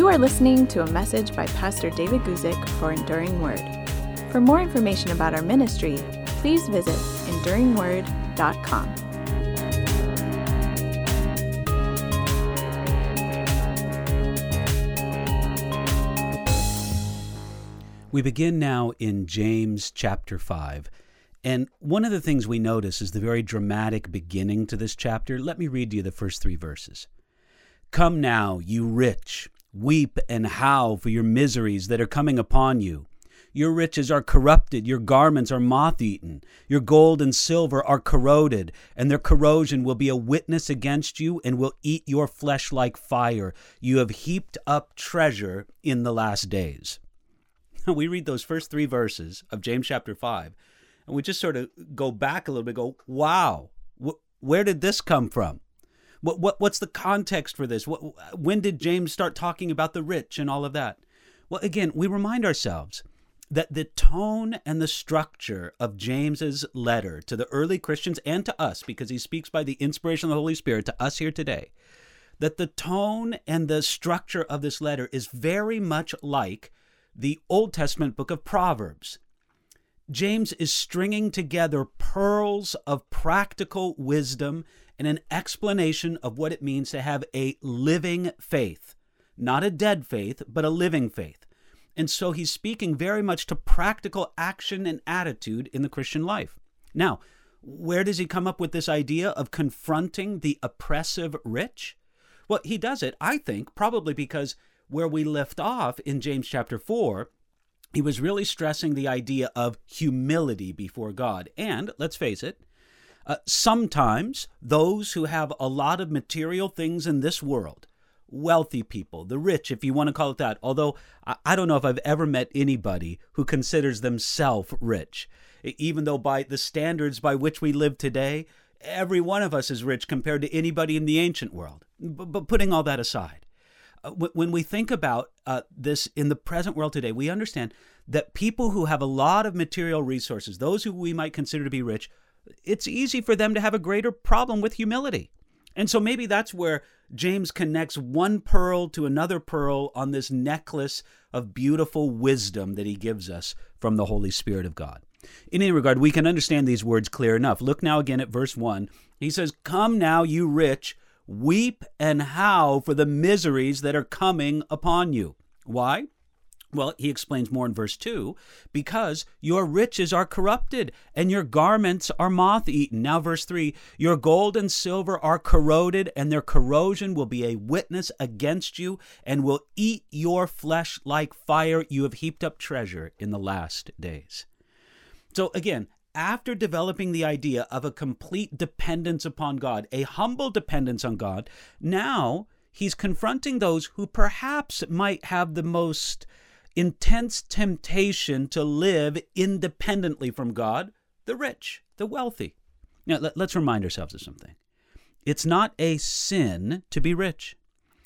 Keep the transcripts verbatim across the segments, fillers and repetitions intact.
You are listening to a message by Pastor David Guzik for Enduring Word. For more information about our ministry, please visit enduring word dot com. We begin now in James chapter five. And one of the things we notice is the very dramatic beginning to this chapter. Let me read to you the first three verses. Come now, you rich, weep and howl for your miseries that are coming upon you. Your riches are corrupted, your garments are moth-eaten, your gold and silver are corroded, and their corrosion will be a witness against you and will eat your flesh like fire. You have heaped up treasure in the last days. We read those first three verses of James chapter five, and we just sort of go back a little bit, go, wow, wh- where did this come from? What, what What's the context for this? What, when did James start talking about the rich and all of that? Well, again, we remind ourselves that the tone and the structure of James's letter to the early Christians and to us, because he speaks by the inspiration of the Holy Spirit to us here today, that the tone and the structure of this letter is very much like the Old Testament book of Proverbs. James is stringing together pearls of practical wisdom and an explanation of what it means to have a living faith. Not a dead faith, but a living faith. And so he's speaking very much to practical action and attitude in the Christian life. Now, where does he come up with this idea of confronting the oppressive rich? Well, he does it, I think, probably because where we left off in James chapter four, he was really stressing the idea of humility before God. And, let's face it, uh, sometimes those who have a lot of material things in this world, wealthy people, the rich, if you want to call it that, although I, I don't know if I've ever met anybody who considers themselves rich, even though by the standards by which we live today, every one of us is rich compared to anybody in the ancient world. But, but putting all that aside, when we think about uh, this in the present world today, we understand that people who have a lot of material resources, those who we might consider to be rich, it's easy for them to have a greater problem with humility. And so maybe that's where James connects one pearl to another pearl on this necklace of beautiful wisdom that he gives us from the Holy Spirit of God. In any regard, we can understand these words clear enough. Look now again at verse one. He says, "Come now, you rich, weep and howl for the miseries that are coming upon you." Why? Well, he explains more in verse two, because your riches are corrupted and your garments are moth-eaten. Now verse three, your gold and silver are corroded and their corrosion will be a witness against you and will eat your flesh like fire. You have heaped up treasure in the last days. So again, after developing the idea of a complete dependence upon God, a humble dependence on God, now he's confronting those who perhaps might have the most intense temptation to live independently from God, the rich, the wealthy. Now, let, let's remind ourselves of something. It's not a sin to be rich.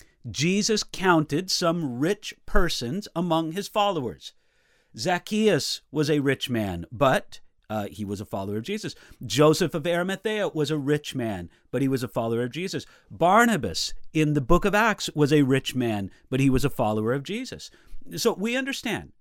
Jesus counted some rich persons among his followers. Zacchaeus was a rich man, but Uh, he was a follower of Jesus. Joseph of Arimathea was a rich man, but he was a follower of Jesus. Barnabas in the book of Acts was a rich man, but he was a follower of Jesus. So we understand.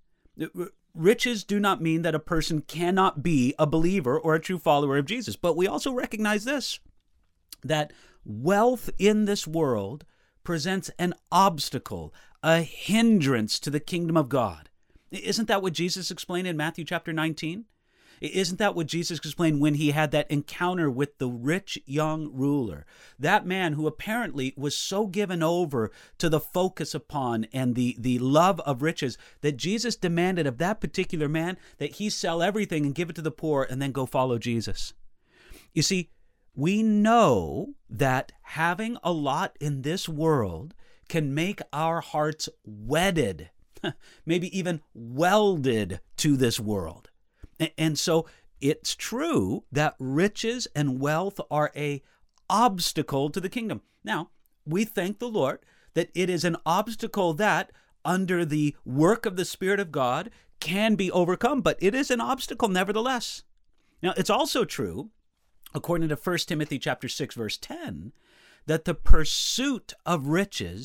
Riches do not mean that a person cannot be a believer or a true follower of Jesus. But we also recognize this, that wealth in this world presents an obstacle, a hindrance to the kingdom of God. Isn't that what Jesus explained in Matthew chapter nineteen? Isn't that what Jesus explained when he had that encounter with the rich young ruler? That man who apparently was so given over to the focus upon and the, the love of riches that Jesus demanded of that particular man that he sell everything and give it to the poor and then go follow Jesus. You see, we know that having a lot in this world can make our hearts wedded, maybe even welded to this world. And so it's true that riches and wealth are a obstacle to the kingdom. Now, we thank the Lord that it is an obstacle that, under the work of the Spirit of God, can be overcome, but it is an obstacle nevertheless. Now, it's also true, according to First Timothy chapter six, verse ten, that the pursuit of riches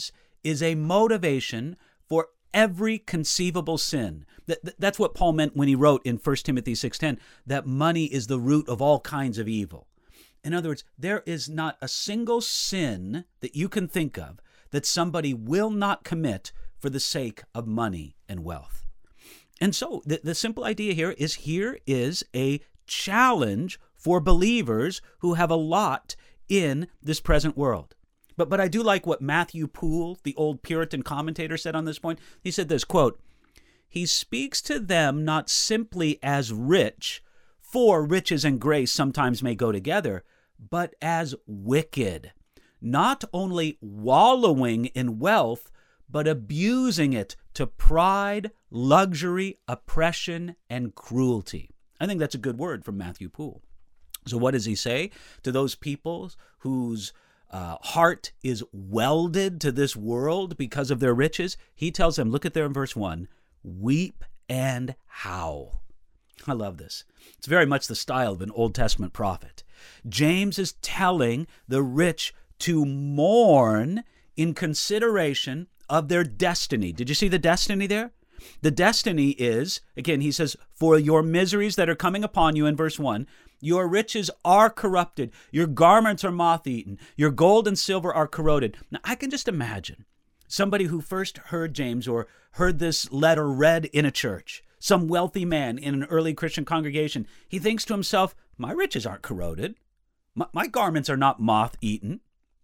is a motivation for every conceivable sin. That, that's what Paul meant when he wrote in First Timothy six ten that money is the root of all kinds of evil. In other words, there is not a single sin that you can think of that somebody will not commit for the sake of money and wealth. And so the, the simple idea here is here is a challenge for believers who have a lot in this present world. But but I do like what Matthew Poole, the old Puritan commentator, said on this point. He said this, quote, "He speaks to them not simply as rich, for riches and grace sometimes may go together, but as wicked, not only wallowing in wealth, but abusing it to pride, luxury, oppression, and cruelty." I think that's a good word from Matthew Poole. So what does he say to those people whose uh, heart is welded to this world because of their riches? He tells them, look at there in verse one, weep and howl. I love this. It's very much the style of an Old Testament prophet. James is telling the rich to mourn in consideration of their destiny. Did you see the destiny there? The destiny is, again, he says, for your miseries that are coming upon you in verse one, your riches are corrupted, your garments are moth-eaten, your gold and silver are corroded. Now, I can just imagine somebody who first heard James or heard this letter read in a church, some wealthy man in an early Christian congregation. He thinks to himself, my riches aren't corroded. My, my garments are not moth-eaten.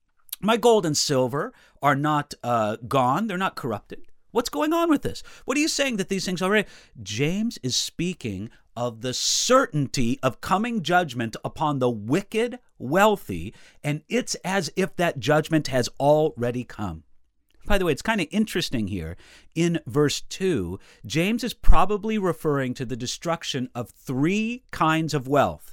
My gold and silver are not uh, gone. They're not corrupted. What's going on with this? What are you saying that these things are already? James is speaking of the certainty of coming judgment upon the wicked wealthy, and it's as if that judgment has already come. By the way, it's kind of interesting here. In verse two, James is probably referring to the destruction of three kinds of wealth.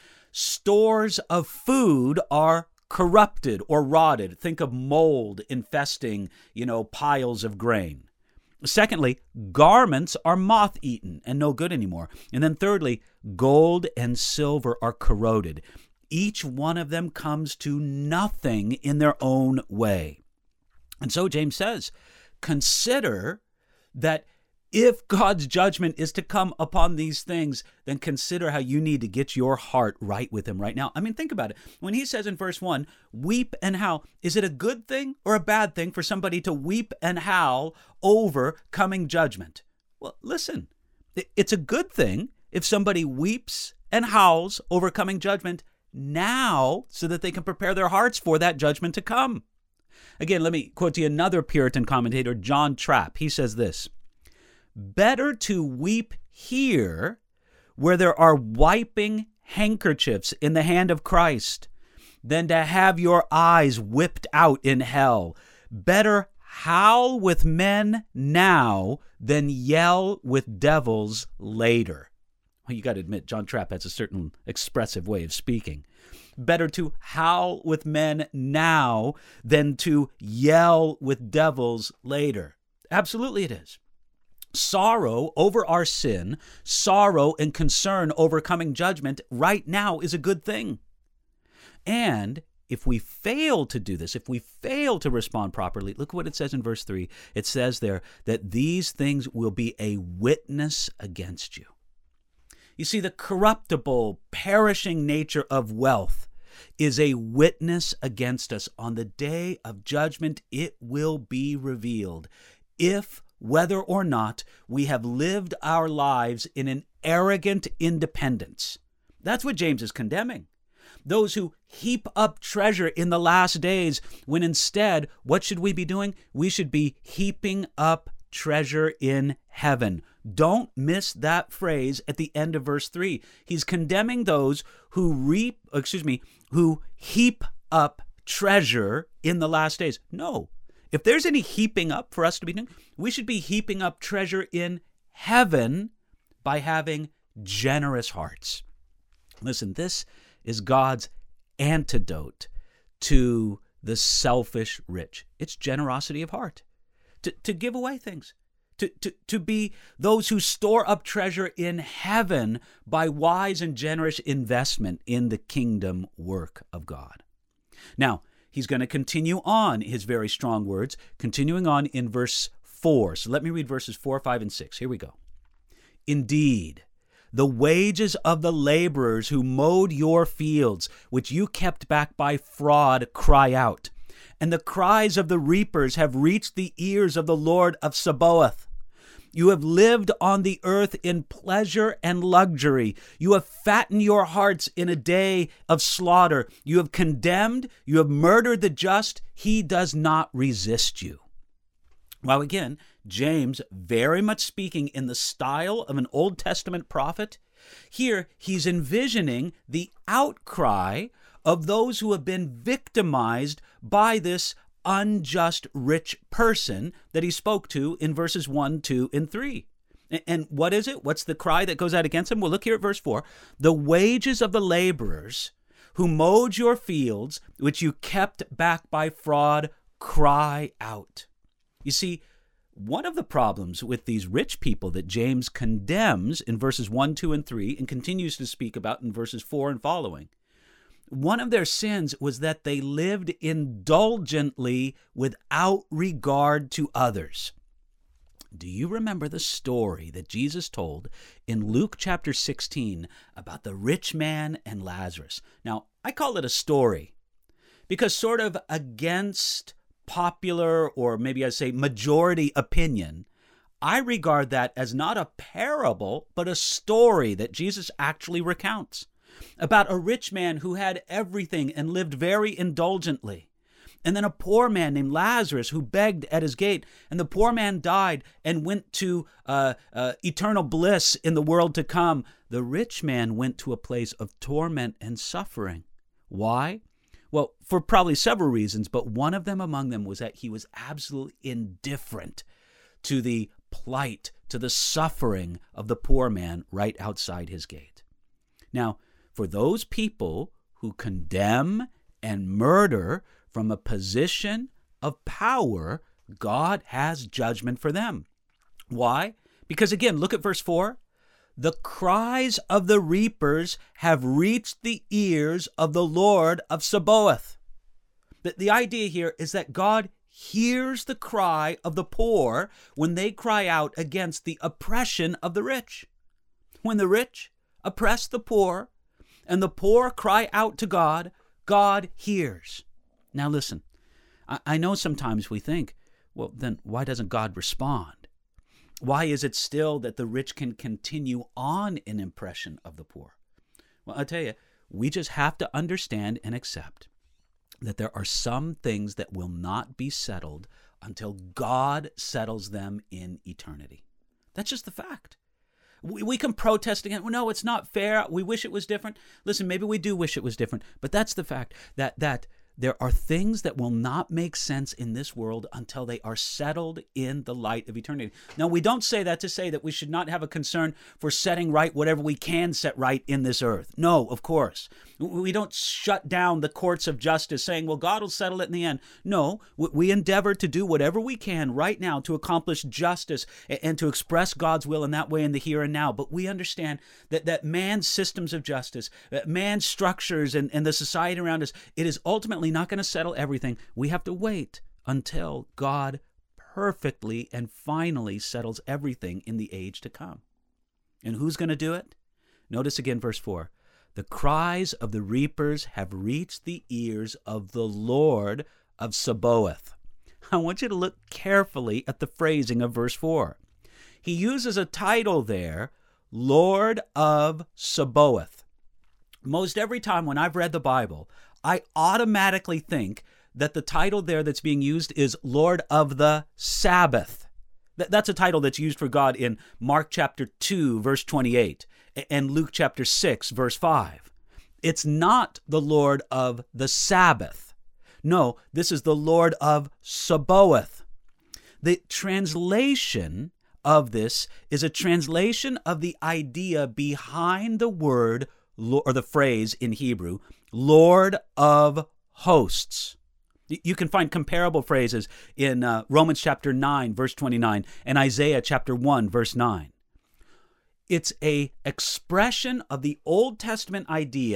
Stores of food are corrupted or rotted. Think of mold infesting, you know, piles of grain. Secondly, garments are moth-eaten and no good anymore. And then thirdly, gold and silver are corroded. Each one of them comes to nothing in their own way. And so James says, consider that if God's judgment is to come upon these things, then consider how you need to get your heart right with him right now. I mean, think about it. When he says in verse one, weep and howl, is it a good thing or a bad thing for somebody to weep and howl over coming judgment? Well, listen, it's a good thing if somebody weeps and howls over coming judgment now so that they can prepare their hearts for that judgment to come. Again, let me quote to you another Puritan commentator, John Trapp. He says this, better to weep here where there are wiping handkerchiefs in the hand of Christ than to have your eyes whipped out in hell. Better howl with men now than yell with devils later. Well, you got to admit, John Trapp has a certain expressive way of speaking. Better to howl with men now than to yell with devils later. Absolutely it is. Sorrow over our sin, sorrow and concern over coming judgment right now is a good thing. And if we fail to do this, if we fail to respond properly, look what it says in verse three. It says there that these things will be a witness against you. You see, the corruptible, perishing nature of wealth is a witness against us. On the day of judgment, it will be revealed if, whether or not, we have lived our lives in an arrogant independence. That's what James is condemning. Those who heap up treasure in the last days, when instead, what should we be doing? We should be heaping up treasure in heaven. Don't miss that phrase at the end of verse three. He's condemning those who reap, excuse me, who heap up treasure in the last days. No. If there's any heaping up for us to be doing, we should be heaping up treasure in heaven by having generous hearts. Listen, this is God's antidote to the selfish rich. It's generosity of heart. To, to give away things. To, to, to be those who store up treasure in heaven by wise and generous investment in the kingdom work of God. Now, he's going to continue on his very strong words, continuing on in verse four. So let me read verses four, five, and six. Here we go. Indeed, the wages of the laborers who mowed your fields, which you kept back by fraud, cry out. And the cries of the reapers have reached the ears of the Lord of Sabaoth. You have lived on the earth in pleasure and luxury. You have fattened your hearts in a day of slaughter. You have condemned, you have murdered the just. He does not resist you. Well, again, James, very much speaking in the style of an Old Testament prophet, here he's envisioning the outcry of those who have been victimized by this unjust rich person that he spoke to in verses one, two, and three. And what is it? What's the cry that goes out against him? Well, look here at verse four. The wages of the laborers who mowed your fields, which you kept back by fraud, cry out. You see, one of the problems with these rich people that James condemns in verses one, two, and three, and continues to speak about in verses four and following, one of their sins was that they lived indulgently without regard to others. Do you remember the story that Jesus told in Luke chapter sixteen about the rich man and Lazarus? Now, I call it a story because sort of against popular, or maybe I'd say majority opinion, I regard that as not a parable, but a story that Jesus actually recounts about a rich man who had everything and lived very indulgently. And then a poor man named Lazarus who begged at his gate. And the poor man died and went to uh, uh, eternal bliss in the world to come. The rich man went to a place of torment and suffering. Why? Well, for probably several reasons, but one of them among them was that he was absolutely indifferent to the plight, to the suffering of the poor man right outside his gate. Now, for those people who condemn and murder from a position of power, God has judgment for them. Why? Because again, look at verse four. The cries of the reapers have reached the ears of the Lord of Sabaoth. The, the idea here is that God hears the cry of the poor when they cry out against the oppression of the rich. When the rich oppress the poor, and the poor cry out to God, God hears. Now listen, I, I know sometimes we think, well, then why doesn't God respond? Why is it still that the rich can continue on in oppression of the poor? Well, I'll tell you, we just have to understand and accept that there are some things that will not be settled until God settles them in eternity. That's just the fact. We, we can protest again. Well, no, it's not fair. We wish it was different. Listen, maybe we do wish it was different, but that's the fact that that there are things that will not make sense in this world until they are settled in the light of eternity. Now, we don't say that to say that we should not have a concern for setting right whatever we can set right in this earth. No, of course. We don't shut down the courts of justice saying, well, God will settle it in the end. No, we endeavor to do whatever we can right now to accomplish justice and to express God's will in that way in the here and now. But we understand that, that man's systems of justice, that man's structures and, and the society around us, it is ultimately not going to settle everything. We have to wait until God perfectly and finally settles everything in the age to come. And who's going to do it? Notice again verse four. The cries of the reapers have reached the ears of the Lord of Sabaoth. I want you to look carefully at the phrasing of verse four. He uses a title there, Lord of Sabaoth. Most every time when I've read the Bible, I automatically think that the title there that's being used is Lord of the Sabbath. That's a title that's used for God in Mark chapter two, verse twenty-eight, and Luke chapter six, verse five. It's not the Lord of the Sabbath. No, this is the Lord of Sabaoth. The translation of this is a translation of the idea behind the word, or the phrase in Hebrew, Lord of hosts. You can find comparable phrases in uh, Romans chapter nine, verse twenty-nine, and Isaiah chapter one, verse nine. It's a expression of the Old Testament idea,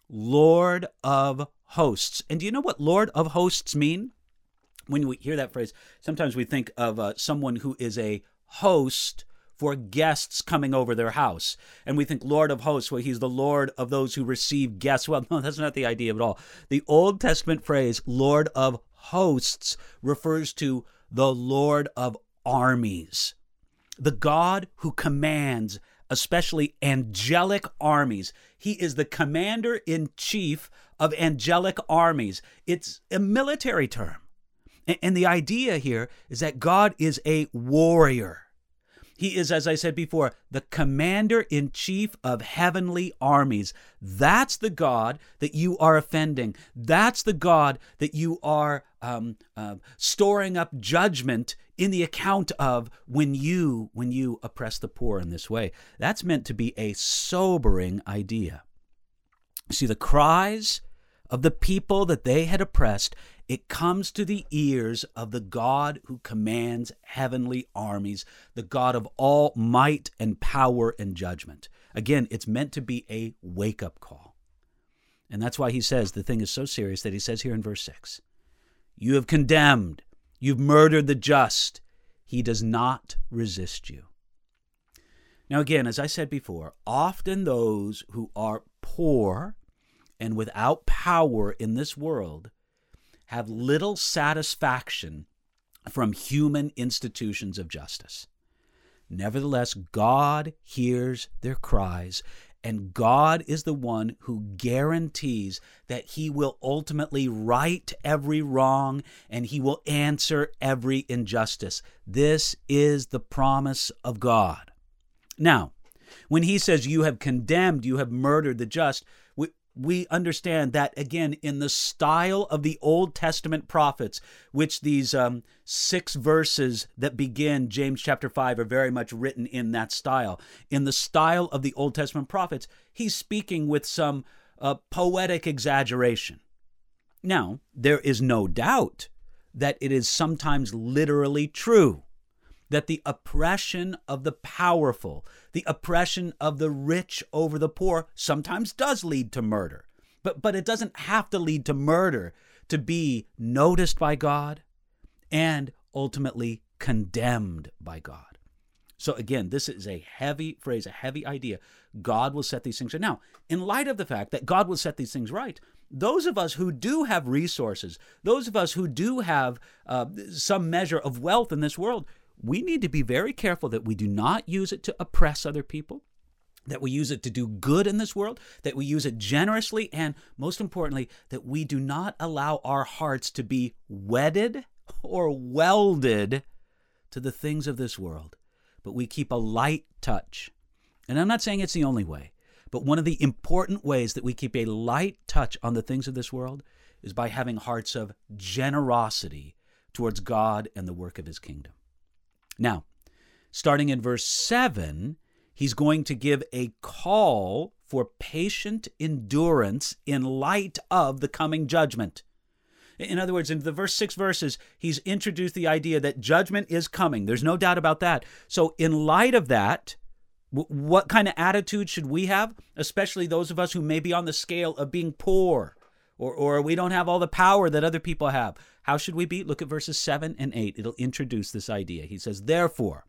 Lord of hosts. And do you know what Lord of hosts mean? When we hear that phrase, sometimes we think of uh, someone who is a host for guests coming over their house. And we think Lord of hosts, well, he's the Lord of those who receive guests. Well, no, that's not the idea at all. The Old Testament phrase, Lord of hosts, refers to the Lord of armies, the God who commands, especially angelic armies. He is the commander-in-chief of angelic armies. It's a military term. And the idea here is that God is a warrior. He is, as I said before, the commander-in-chief of heavenly armies. That's the God that you are offending. That's the God that you are um, uh, storing up judgment in the account of when you, when you oppress the poor in this way. That's meant to be a sobering idea. See, the cries of the people that they had oppressed, it comes to the ears of the God who commands heavenly armies, the God of all might and power and judgment. Again, it's meant to be a wake-up call. And that's why he says the thing is so serious that he says here in verse six, you have condemned, you've murdered the just. He does not resist you. Now again, as I said before, often those who are poor and without power in this world have little satisfaction from human institutions of justice. Nevertheless, God hears their cries, and God is the one who guarantees that he will ultimately right every wrong and he will answer every injustice. This is the promise of God. Now, when he says you have condemned, you have murdered the just, we, we understand that, again, in the style of the Old Testament prophets, which these um, six verses that begin James chapter five are very much written in that style. In the style of the Old Testament prophets, he's speaking with some uh, poetic exaggeration. Now, there is no doubt that it is sometimes literally true that the oppression of the powerful, the oppression of the rich over the poor sometimes does lead to murder. But, but it doesn't have to lead to murder to be noticed by God and ultimately condemned by God. So again, this is a heavy phrase, a heavy idea. God will set these things right. Now, in light of the fact that God will set these things right, those of us who do have resources, those of us who do have uh, some measure of wealth in this world, we need to be very careful that we do not use it to oppress other people, that we use it to do good in this world, that we use it generously, and most importantly, that we do not allow our hearts to be wedded or welded to the things of this world, but we keep a light touch. And I'm not saying it's the only way, but one of the important ways that we keep a light touch on the things of this world is by having hearts of generosity towards God and the work of his kingdom. Now, starting in verse seven, he's going to give a call for patient endurance in light of the coming judgment. In other words, in the first six verses, he's introduced the idea that judgment is coming. There's no doubt about that. So in light of that, w- what kind of attitude should we have, especially those of us who may be on the scale of being poor, or, or we don't have all the power that other people have? How should we be? Look at verses seven and eight. It'll introduce this idea. He says, therefore,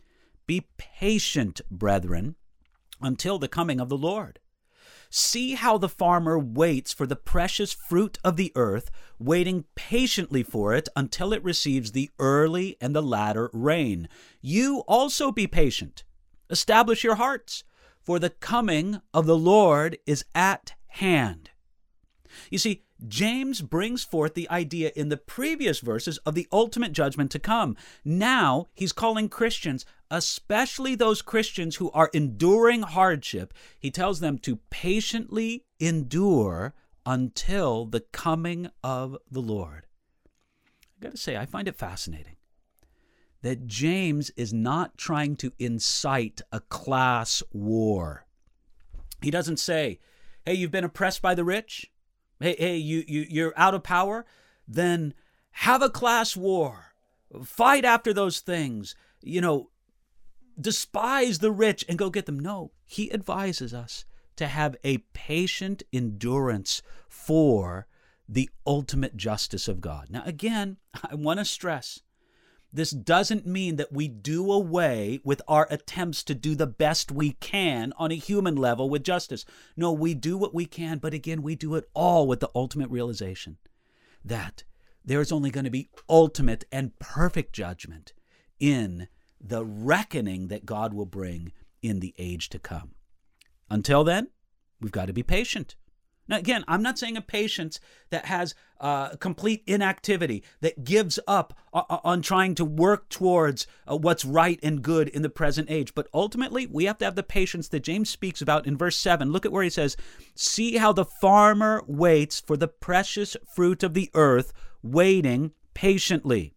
be patient, brethren, until the coming of the Lord. See how the farmer waits for the precious fruit of the earth, waiting patiently for it until it receives the early and the latter rain. You also be patient. Establish your hearts, for the coming of the Lord is at hand. You see, James brings forth the idea in the previous verses of the ultimate judgment to come. Now he's calling Christians, especially those Christians who are enduring hardship, he tells them to patiently endure until the coming of the Lord. I've got to say, I find it fascinating that James is not trying to incite a class war. He doesn't say, hey, you've been oppressed by the rich? Hey, hey, you, you, you're out of power? Then have a class war. Fight after those things. You know, despise the rich and go get them. No, he advises us to have a patient endurance for the ultimate justice of God. Now, again, I want to stress, this doesn't mean that we do away with our attempts to do the best we can on a human level with justice. No, we do what we can, but again, we do it all with the ultimate realization that there is only going to be ultimate and perfect judgment in the reckoning that God will bring in the age to come. Until then, we've got to be patient. Now, again, I'm not saying a patience that has uh, complete inactivity, that gives up on, on trying to work towards uh, what's right and good in the present age. But ultimately, we have to have the patience that James speaks about in verse seven. Look at where he says, "See how the farmer waits for the precious fruit of the earth, waiting patiently."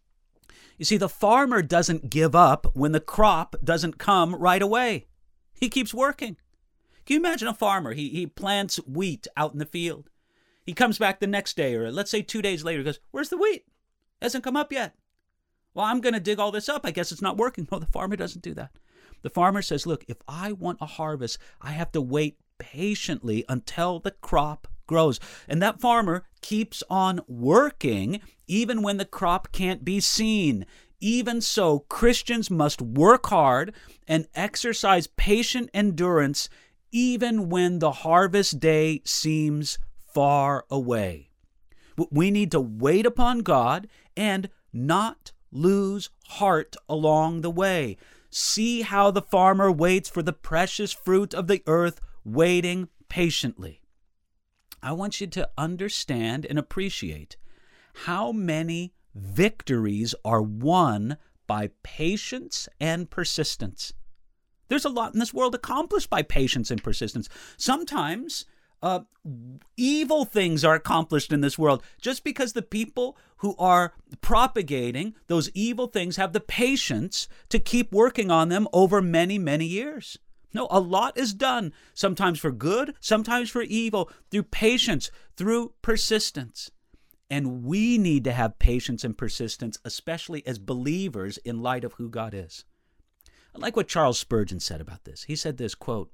You see, the farmer doesn't give up when the crop doesn't come right away. He keeps working. Can you imagine a farmer? He he plants wheat out in the field. He comes back the next day, or let's say two days later, goes, "Where's the wheat? It hasn't come up yet." "Well, I'm going to dig all this up. I guess it's not working." No, the farmer doesn't do that. The farmer says, look, if I want a harvest, I have to wait patiently until the crop grows. And that farmer keeps on working even when the crop can't be seen. Even so, Christians must work hard and exercise patient endurance even when the harvest day seems far away. We need to wait upon God and not lose heart along the way. See how the farmer waits for the precious fruit of the earth, waiting patiently. I want you to understand and appreciate how many victories are won by patience and persistence. There's a lot in this world accomplished by patience and persistence. Sometimes uh, evil things are accomplished in this world just because the people who are propagating those evil things have the patience to keep working on them over many, many years. No, a lot is done, sometimes for good, sometimes for evil, through patience, through persistence. And we need to have patience and persistence, especially as believers in light of who God is. I like what Charles Spurgeon said about this. He said this, quote,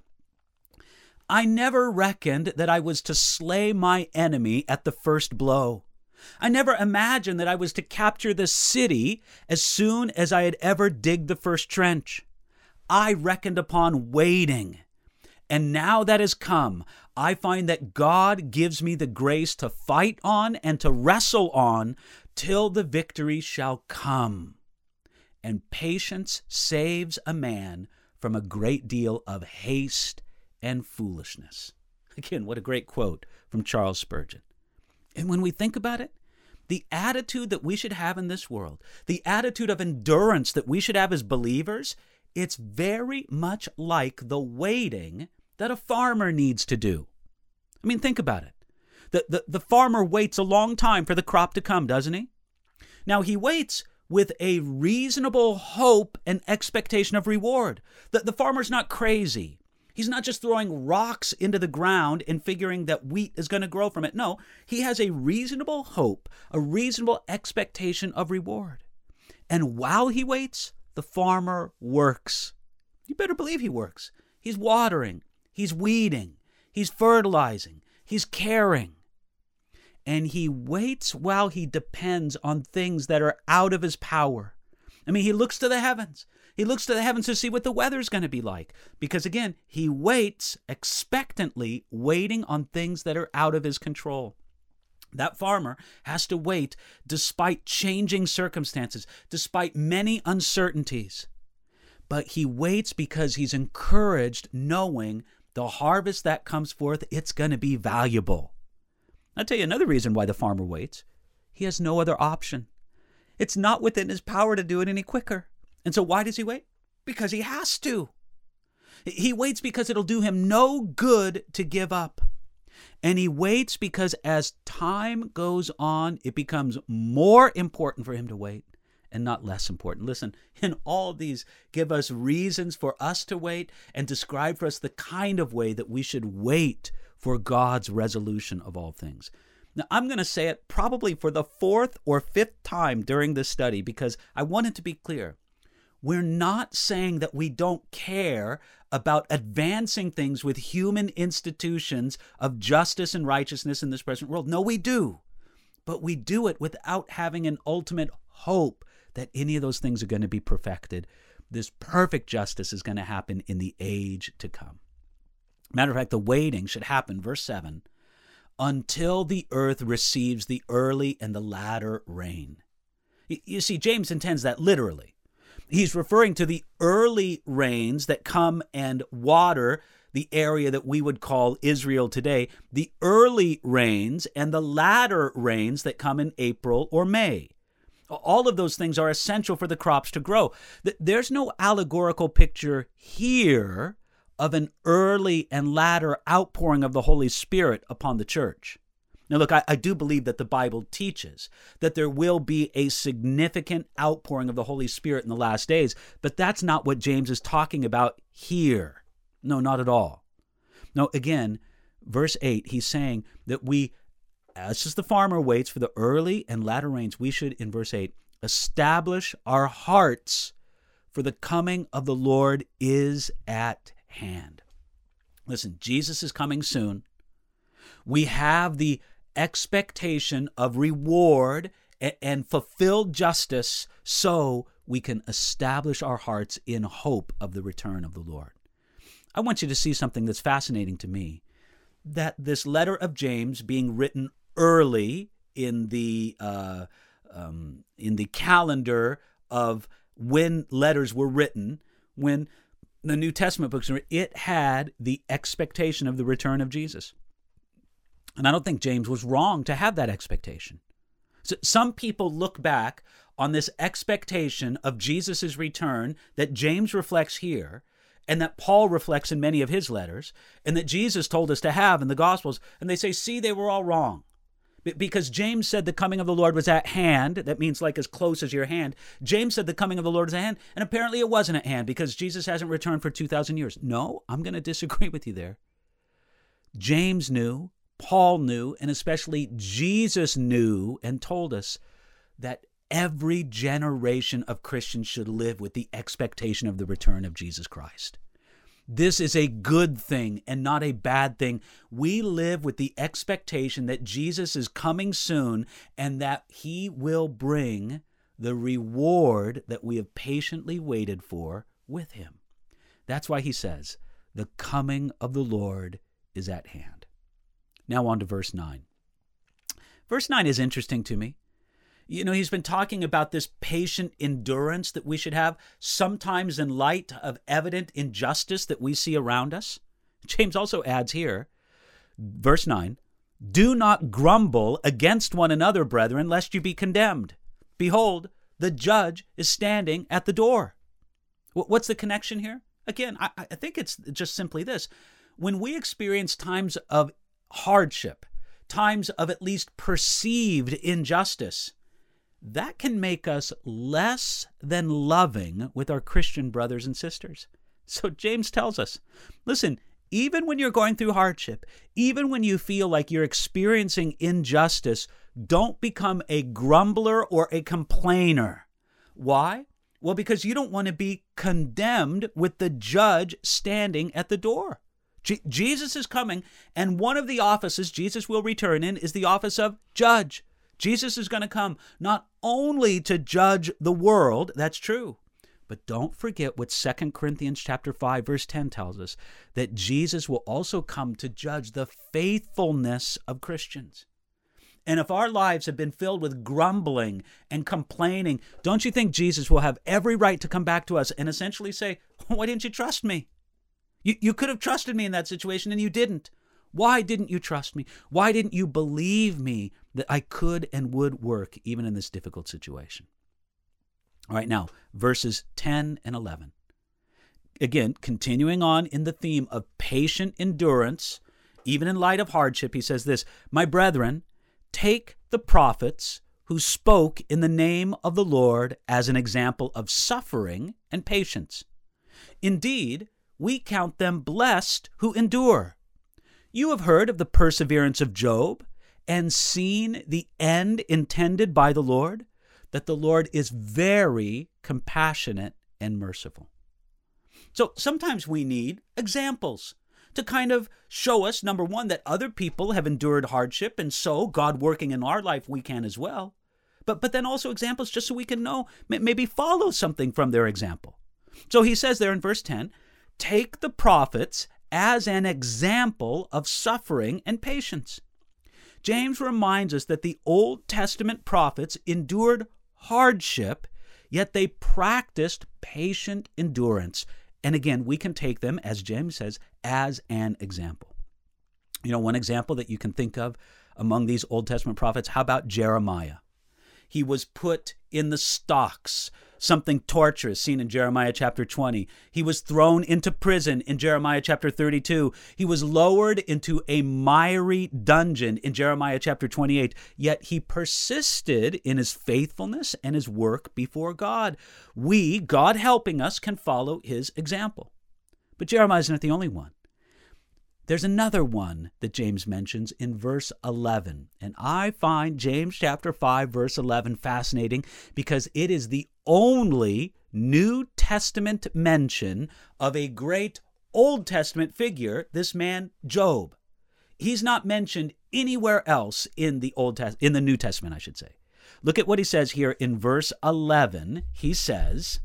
"I never reckoned that I was to slay my enemy at the first blow. I never imagined that I was to capture the city as soon as I had ever digged the first trench. I reckoned upon waiting. And now that has come, I find that God gives me the grace to fight on and to wrestle on till the victory shall come. And patience saves a man from a great deal of haste and foolishness." Again, what a great quote from Charles Spurgeon. And when we think about it, the attitude that we should have in this world, the attitude of endurance that we should have as believers, it's very much like the waiting that a farmer needs to do. I mean, think about it. The, the, the farmer waits a long time for the crop to come, doesn't he? Now, he waits with a reasonable hope and expectation of reward. The, the farmer's not crazy. He's not just throwing rocks into the ground and figuring that wheat is going to grow from it. No, he has a reasonable hope, a reasonable expectation of reward. And while he waits, the farmer works. You better believe he works. He's watering, he's weeding, he's fertilizing, he's caring. And he waits while he depends on things that are out of his power. I mean, he looks to the heavens. He looks to the heavens to see what the weather's going to be like. Because again, he waits expectantly, waiting on things that are out of his control. That farmer has to wait despite changing circumstances, despite many uncertainties. But he waits because he's encouraged, knowing the harvest that comes forth, it's going to be valuable. I'll tell you another reason why the farmer waits. He has no other option. It's not within his power to do it any quicker. And so why does he wait? Because he has to. He waits because it'll do him no good to give up. And he waits because as time goes on, it becomes more important for him to wait and not less important. Listen, and all of these give us reasons for us to wait and describe for us the kind of way that we should wait for God's resolution of all things. Now, I'm going to say it probably for the fourth or fifth time during this study because I want it to be clear. we're not saying that we don't care about advancing things with human institutions of justice and righteousness in this present world. No, we do. But we do it without having an ultimate hope that any of those things are going to be perfected. This perfect justice is going to happen in the age to come. Matter of fact, the waiting should happen, verse seven, until the earth receives the early and the latter rain. You see, James intends that literally. He's referring to the early rains that come and water the area that we would call Israel today, the early rains and the latter rains that come in April or May. All of those things are essential for the crops to grow. There's no allegorical picture here of an early and latter outpouring of the Holy Spirit upon the church. Now, look, I, I do believe that the Bible teaches that there will be a significant outpouring of the Holy Spirit in the last days, but that's not what James is talking about here. No, not at all. No, again, verse eight, he's saying that we, as just the farmer waits for the early and latter rains, we should, in verse eight, establish our hearts, for the coming of the Lord is at hand. Listen, Jesus is coming soon. We have the expectation of reward and, and fulfilled justice, so we can establish our hearts in hope of the return of the Lord. I want you to see something that's fascinating to me, that this letter of James being written early in the uh, um, in the calendar of when letters were written, when the New Testament books were, it had the expectation of the return of Jesus. And I don't think James was wrong to have that expectation. So some people look back on this expectation of Jesus' return that James reflects here, and that Paul reflects in many of his letters, and that Jesus told us to have in the Gospels, and they say, see, they were all wrong. Because James said the coming of the Lord was at hand. That means like as close as your hand. James said the coming of the Lord is at hand, and apparently it wasn't at hand because Jesus hasn't returned for two thousand years. No, I'm going to disagree with you there. James knew, Paul knew, and especially Jesus knew and told us that every generation of Christians should live with the expectation of the return of Jesus Christ. This is a good thing and not a bad thing. We live with the expectation that Jesus is coming soon and that he will bring the reward that we have patiently waited for with him. That's why he says, the coming of the Lord is at hand. Now on to verse nine. Verse nine is interesting to me. You know, he's been talking about this patient endurance that we should have, sometimes in light of evident injustice that we see around us. James also adds here, verse nine, do not grumble against one another, brethren, lest you be condemned. Behold, the judge is standing at the door. What's the connection here? Again, I, I think it's just simply this. When we experience times of hardship, times of at least perceived injustice, that can make us less than loving with our Christian brothers and sisters. So James tells us, listen, even when you're going through hardship, even when you feel like you're experiencing injustice, don't become a grumbler or a complainer. Why? Well, because you don't want to be condemned with the judge standing at the door. Je- Jesus is coming, and one of the offices Jesus will return in is the office of judge. Jesus is going to come not only to judge the world, that's true, but don't forget what Second Corinthians chapter five, verse ten tells us, that Jesus will also come to judge the faithfulness of Christians. And if our lives have been filled with grumbling and complaining, don't you think Jesus will have every right to come back to us and essentially say, why didn't you trust me? You, you could have trusted me in that situation and you didn't. Why didn't you trust me? Why didn't you believe me that I could and would work even in this difficult situation? All right, now, verses ten and eleven. Again, continuing on in the theme of patient endurance, even in light of hardship, he says this, my brethren, take the prophets who spoke in the name of the Lord as an example of suffering and patience. Indeed, we count them blessed who endure. You have heard of the perseverance of Job and seen the end intended by the Lord, that the Lord is very compassionate and merciful. So sometimes we need examples to kind of show us, number one, that other people have endured hardship, and so God working in our life, we can as well. But but then also examples just so we can know, maybe follow something from their example. So he says there in verse ten, take the prophets as an example of suffering and patience. James reminds us that the Old Testament prophets endured hardship, yet they practiced patient endurance. And again, we can take them, as James says, as an example. You know, one example that you can think of among these Old Testament prophets, how about Jeremiah? He was put in the stocks, something torturous seen in Jeremiah chapter twenty. He was thrown into prison in Jeremiah chapter thirty-two. He was lowered into a miry dungeon in Jeremiah chapter twenty-eight. Yet he persisted in his faithfulness and his work before God. We, God helping us, can follow his example. But Jeremiah is not the only one. There's another one that James mentions in verse eleven. And I find James chapter five, verse eleven fascinating because it is the only New Testament mention of a great Old Testament figure, this man Job. He's not mentioned anywhere else in the Old Test- in the New Testament, I should say. Look at what he says here in verse eleven. He says,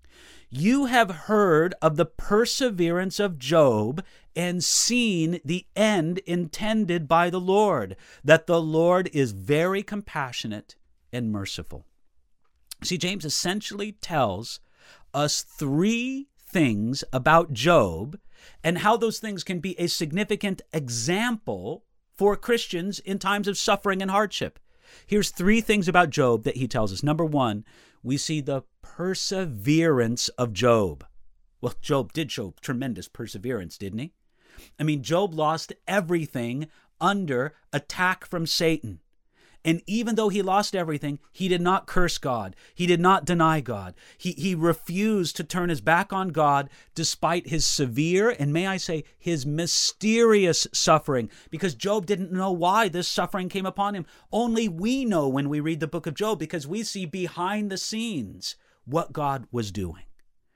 "You have heard of the perseverance of Job and seen the end intended by the Lord, that the Lord is very compassionate and merciful." See, James essentially tells us three things about Job and how those things can be a significant example for Christians in times of suffering and hardship. Here's three things about Job that he tells us. Number one, we see the perseverance of Job. Well, Job did show tremendous perseverance, didn't he? I mean, Job lost everything under attack from Satan. And even though he lost everything, he did not curse God. He did not deny God. He, he refused to turn his back on God despite his severe, and may I say, his mysterious suffering, because Job didn't know why this suffering came upon him. Only we know when we read the book of Job, because we see behind the scenes what God was doing.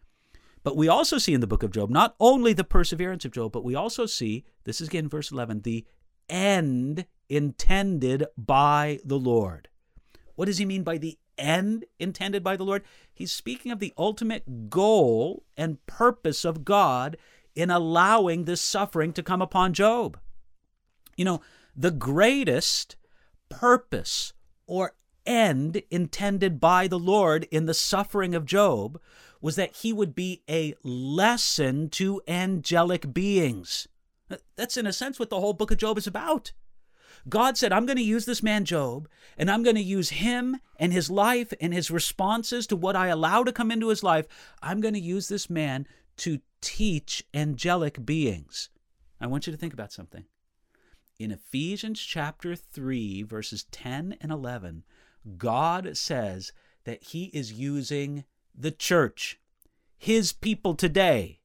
But we also see in the book of Job, not only the perseverance of Job, but we also see, this is again verse eleven, the end intended by the Lord. What does he mean by the end intended by the Lord? He's speaking of the ultimate goal and purpose of God in allowing this suffering to come upon Job. You know, the greatest purpose or end intended by the Lord in the suffering of Job was that he would be a lesson to angelic beings. That's in a sense what the whole book of Job is about. God said, I'm going to use this man Job, and I'm going to use him and his life and his responses to what I allow to come into his life. I'm going to use this man to teach angelic beings. I want you to think about something. In Ephesians chapter three, verses ten and eleven, God says that he is using the church, his people today,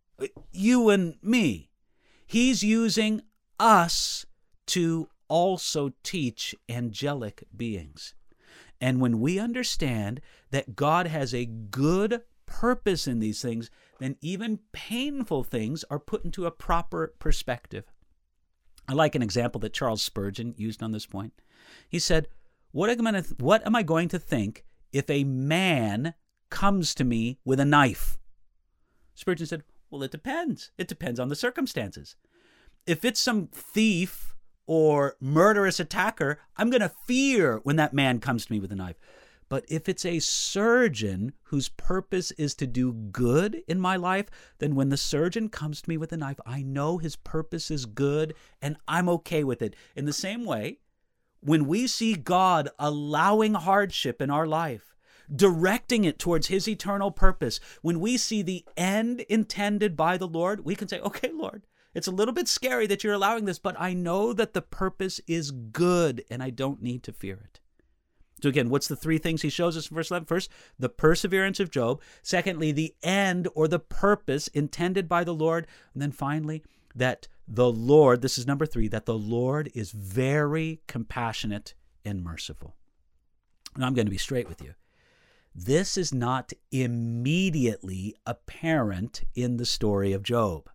you and me. He's using us to also teach angelic beings. And when we understand that God has a good purpose in these things, then even painful things are put into a proper perspective. I like an example that Charles Spurgeon used on this point. He said, what am I, th- what am I going to think if a man comes to me with a knife? Spurgeon said, well, it depends. It depends on the circumstances. If it's some thief or murderous attacker, I'm going to fear when that man comes to me with a knife. But if it's a surgeon whose purpose is to do good in my life, then when the surgeon comes to me with a knife, I know his purpose is good and I'm okay with it. In the same way, when we see God allowing hardship in our life, directing it towards his eternal purpose, when we see the end intended by the Lord, we can say, okay, Lord, it's a little bit scary that you're allowing this, but I know that the purpose is good and I don't need to fear it. So again, what's the three things he shows us in verse eleven? First, the perseverance of Job. Secondly, the end or the purpose intended by the Lord. And then finally, that the Lord, this is number three, that the Lord is very compassionate and merciful. And I'm going to be straight with you. This is not immediately apparent in the story of Job.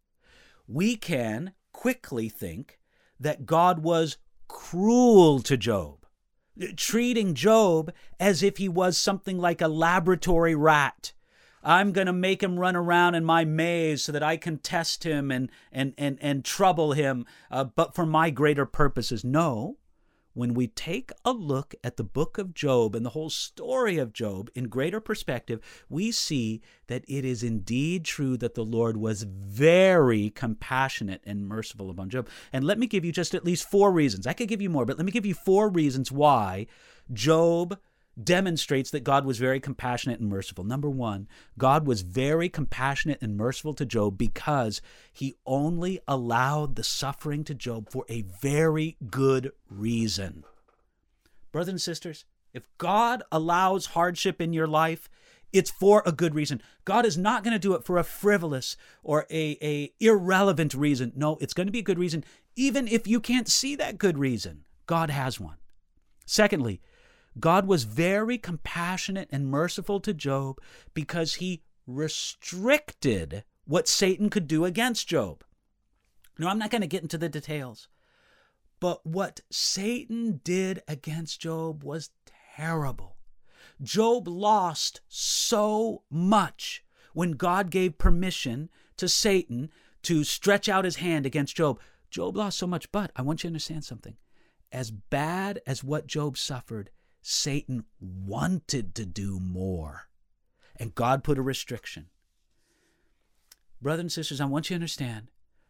We can quickly think that God was cruel to Job, treating Job as if he was something like a laboratory rat. I'm going to make him run around in my maze so that I can test him and and and, and trouble him, uh, but for my greater purposes. No. When we take a look at the book of Job and the whole story of Job in greater perspective, we see that it is indeed true that the Lord was very compassionate and merciful upon Job. And let me give you just at least four reasons. I could give you more, but let me give you four reasons why Job demonstrates that God was very compassionate and merciful. Number one, God was very compassionate and merciful to Job because he only allowed the suffering to Job for a very good reason. Brothers and sisters, if God allows hardship in your life, it's for a good reason. God is not going to do it for a frivolous or a, a irrelevant reason. No, it's going to be a good reason. Even if you can't see that good reason, God has one. Secondly, God was very compassionate and merciful to Job because he restricted what Satan could do against Job. Now, I'm not going to get into the details, but what Satan did against Job was terrible. Job lost so much when God gave permission to Satan to stretch out his hand against Job. Job lost so much, but I want you to understand something. As bad as what Job suffered, Satan wanted to do more, and God put a restriction. Brothers and sisters, I want you to understand,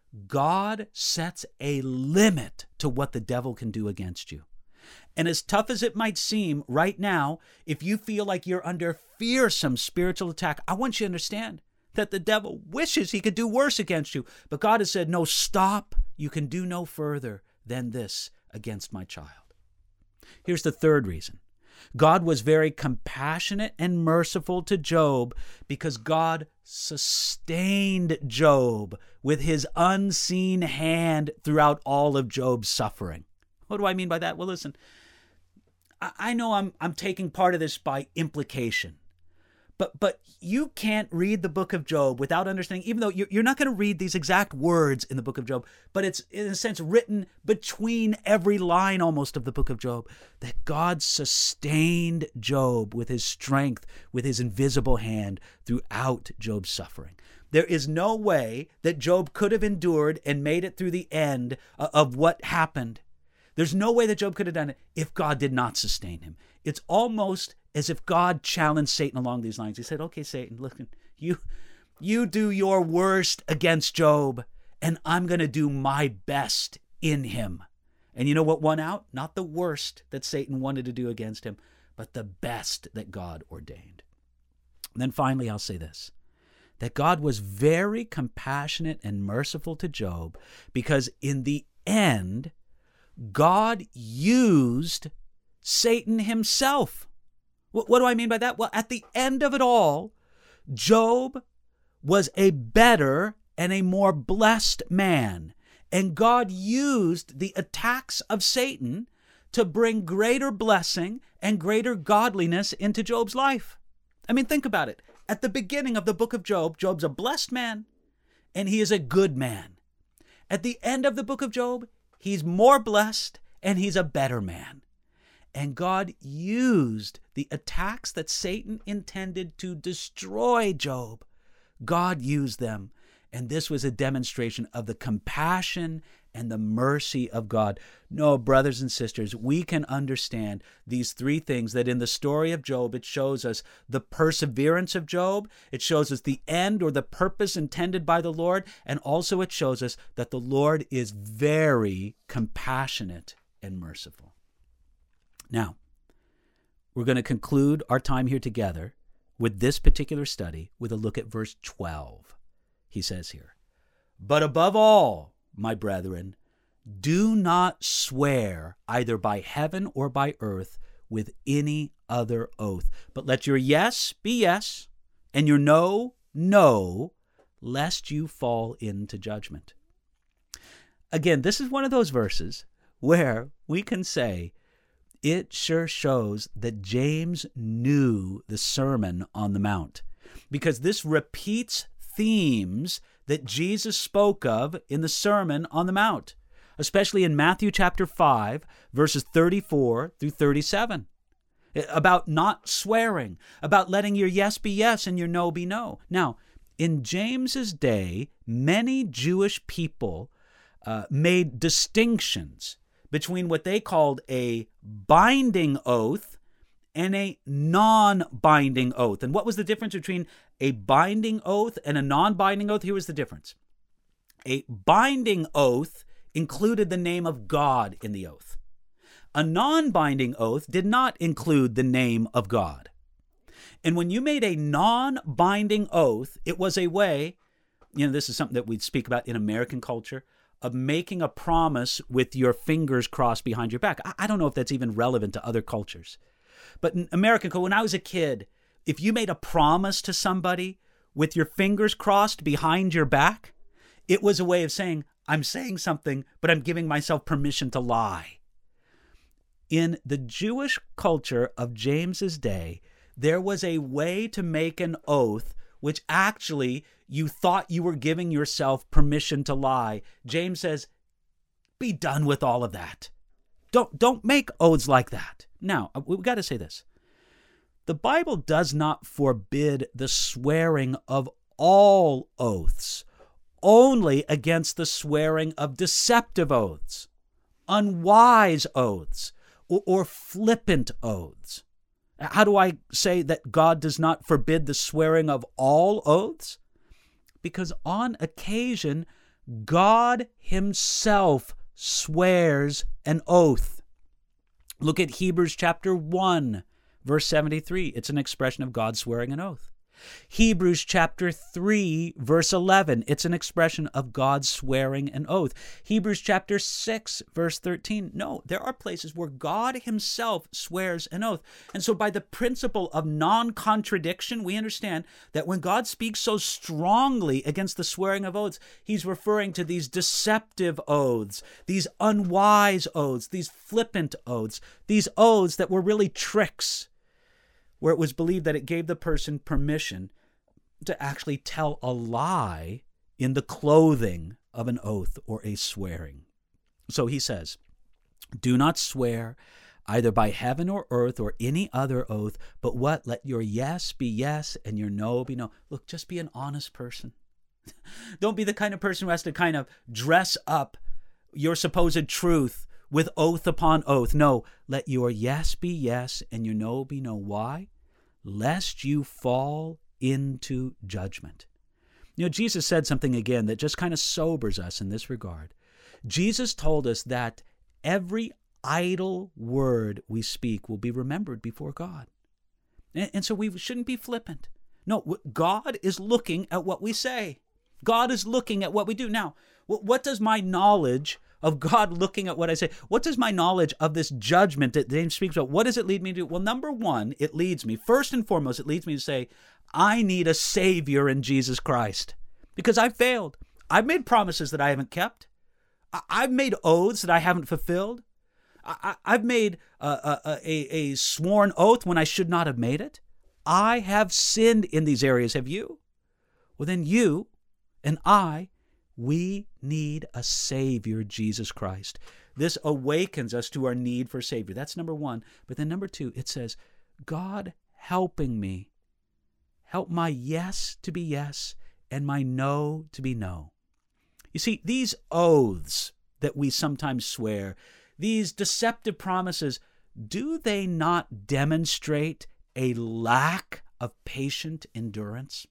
God sets a limit to what the devil can do against you. And as tough as it might seem right now, if you feel like you're under fearsome spiritual attack, I want you to understand that the devil wishes he could do worse against you. But God has said, no, stop. You can do no further than this against my child. Here's the third reason. God was very compassionate and merciful to Job because God sustained Job with his unseen hand throughout all of Job's suffering. What do I mean by that? Well, listen, I know I'm I'm taking part of this by implication. But but you can't read the book of Job without understanding, even though you're, you're not going to read these exact words in the book of Job, but it's in a sense written between every line almost of the book of Job, that God sustained Job with his strength, with his invisible hand throughout Job's suffering. There is no way that Job could have endured and made it through the end of what happened. There's no way that Job could have done it if God did not sustain him. It's almost as if God challenged Satan along these lines. He said, okay, Satan, look, you, you do your worst against Job, and I'm going to do my best in him. And you know what won out? Not the worst that Satan wanted to do against him, but the best that God ordained. And then finally, I'll say this, that God was very compassionate and merciful to Job because in the end, God used Satan himself. What, what do I mean by that? Well, at the end of it all, Job was a better and a more blessed man. And God used the attacks of Satan to bring greater blessing and greater godliness into Job's life. I mean, think about it. At the beginning of the book of Job, Job's a blessed man and he is a good man. At the end of the book of Job, he's more blessed and he's a better man. And God used the attacks that Satan intended to destroy Job. God used them. And this was a demonstration of the compassion and the mercy of God. No, brothers and sisters, we can understand these three things, that in the story of Job, it shows us the perseverance of Job, it shows us the end or the purpose intended by the Lord, and also it shows us that the Lord is very compassionate and merciful. Now, we're going to conclude our time here together with this particular study with a look at verse twelve. He says here, "But above all, my brethren, do not swear either by heaven or by earth with any other oath, but let your yes be yes, and your no, no, lest you fall into judgment." Again, this is one of those verses where we can say, it sure shows that James knew the Sermon on the Mount, because this repeats themes that Jesus spoke of in the Sermon on the Mount, especially in Matthew chapter five, verses thirty-four through thirty-seven, about not swearing, about letting your yes be yes and your no be no. Now, in James's day, many Jewish people uh, made distinctions between what they called a binding oath and a non-binding oath. And what was the difference between a binding oath and a non-binding oath? Here was the difference. A binding oath included the name of God in the oath. A non-binding oath did not include the name of God. And when you made a non-binding oath, it was a way, you know, this is something that we'd speak about in American culture, of making a promise with your fingers crossed behind your back. I don't know if that's even relevant to other cultures. But in American culture, when I was a kid, if you made a promise to somebody with your fingers crossed behind your back, it was a way of saying, I'm saying something, but I'm giving myself permission to lie. In the Jewish culture of James's day, there was a way to make an oath which actually you thought you were giving yourself permission to lie. James says, be done with all of that. Don't, don't make oaths like that. Now, we've got to say this. The Bible does not forbid the swearing of all oaths, only against the swearing of deceptive oaths, unwise oaths, or, or flippant oaths. How do I say that God does not forbid the swearing of all oaths? Because on occasion, God himself swears an oath. Look at Hebrews chapter one, verse seventy-three. It's an expression of God swearing an oath. Hebrews chapter three, verse eleven. It's an expression of God swearing an oath. Hebrews chapter six, verse thirteen. No, there are places where God himself swears an oath. And so by the principle of non-contradiction, we understand that when God speaks so strongly against the swearing of oaths, he's referring to these deceptive oaths, these unwise oaths, these flippant oaths, these oaths that were really tricks, where it was believed that it gave the person permission to actually tell a lie in the clothing of an oath or a swearing. So he says, do not swear either by heaven or earth or any other oath, but what? Let your yes be yes and your no be no. Look, just be an honest person. Don't be the kind of person who has to kind of dress up your supposed truth with oath upon oath. No, let your yes be yes and your no be no. Why? Lest you fall into judgment. You know, Jesus said something again that just kind of sobers us in this regard. Jesus told us that every idle word we speak will be remembered before God. And, and so we shouldn't be flippant. No, God is looking at what we say. God is looking at what we do. Now, what does my knowledge of God looking at what I say, what does my knowledge of this judgment that James speaks about, what does it lead me to do? Well, number one, it leads me, first and foremost, it leads me to say, I need a Savior in Jesus Christ, because I've failed. I've made promises that I haven't kept. I've made oaths that I haven't fulfilled. I've made a, a, a, a sworn oath when I should not have made it. I have sinned in these areas. Have you? Well, then you and I, we need a Savior, Jesus Christ. This awakens us to our need for a Savior. That's number one. But then number two, it says, God helping me. Help my yes to be yes and my no to be no. You see, these oaths that we sometimes swear, these deceptive promises, do they not demonstrate a lack of patient endurance?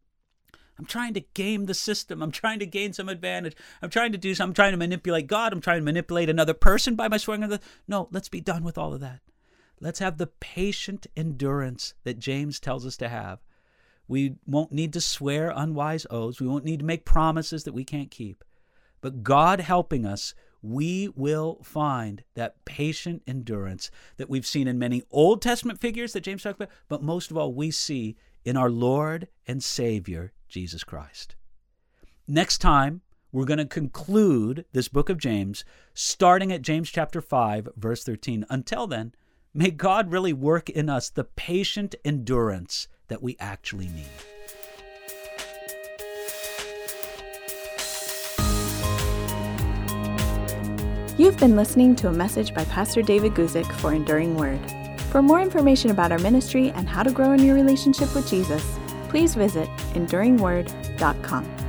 I'm trying to game the system. I'm trying to gain some advantage. I'm trying to do something. I'm trying to manipulate God. I'm trying to manipulate another person by my swearing. The... No, let's be done with all of that. Let's have the patient endurance that James tells us to have. We won't need to swear unwise oaths. We won't need to make promises that we can't keep. But God helping us, we will find that patient endurance that we've seen in many Old Testament figures that James talked about, but most of all we see in our Lord and Savior, Jesus Christ. Next time, we're going to conclude this book of James, starting at James chapter five, verse thirteen. Until then, May God really work in us the patient endurance that we actually need. You've been listening to a message by Pastor David Guzik for Enduring Word. For more information about our ministry and how to grow in your relationship with Jesus, please visit enduring word dot com.